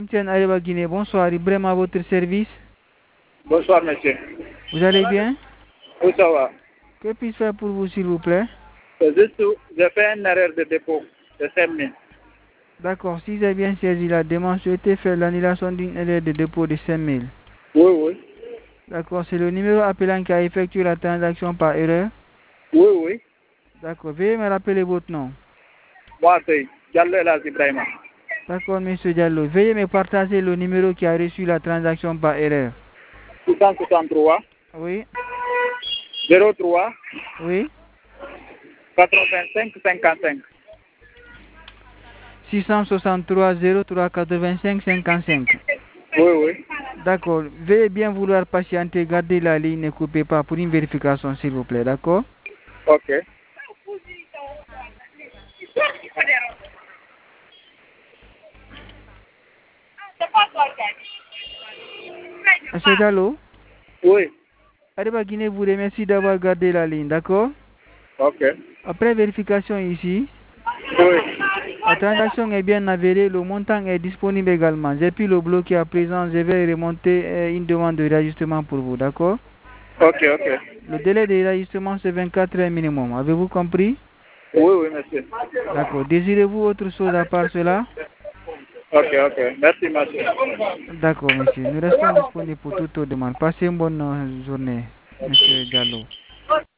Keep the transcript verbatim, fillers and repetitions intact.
Tiens, Areva Guinée, bonsoir, Ibrahim à votre service. Bonsoir, monsieur. Vous allez bien? Oui, ça va. Que puis-je faire pour vous, s'il vous plaît? C'est juste, j'ai fait une erreur de dépôt de cinq mille. D'accord, si j'ai bien saisi la demande, souhaitez faire l'annulation d'une erreur de dépôt de cinq mille. Oui, oui. D'accord, c'est le numéro appelant qui a effectué la transaction par erreur? Oui, oui. D'accord, veuillez me rappeler votre nom. Moi, c'est Diallo Elas Ibrahima. D'accord, monsieur Diallo. Veuillez me partager le numéro qui a reçu la transaction par erreur. six cent soixante-trois, Oui, zéro trois, oui. quatre-vingt-cinq, cinquante-cinq. six cent soixante-trois zéro trois quatre-vingt-cinq cinquante-cinq. Oui, oui. D'accord. Veuillez bien vouloir patienter, gardez la ligne, ne coupez pas pour une vérification, s'il vous plaît. D'accord? Ok. Monsieur Diallo, Oui. Areva Guinée vous remercie d'avoir gardé la ligne. D'accord? Ok. Après vérification ici, Oui. la transaction est bien avérée, le montant est disponible également. J'ai pu le bloquer à présent, je vais remonter euh, une demande de réajustement pour vous. D'accord? Ok, ok. Le délai de réajustement, c'est vingt-quatre heures minimum. Avez-vous compris? Oui, oui, monsieur. D'accord. Désirez-vous autre chose à part cela? Ok, ok. Merci, monsieur. D'accord, monsieur. Nous restons disponibles pour toute autre demande. Passez une bonne euh, journée, monsieur Diallo.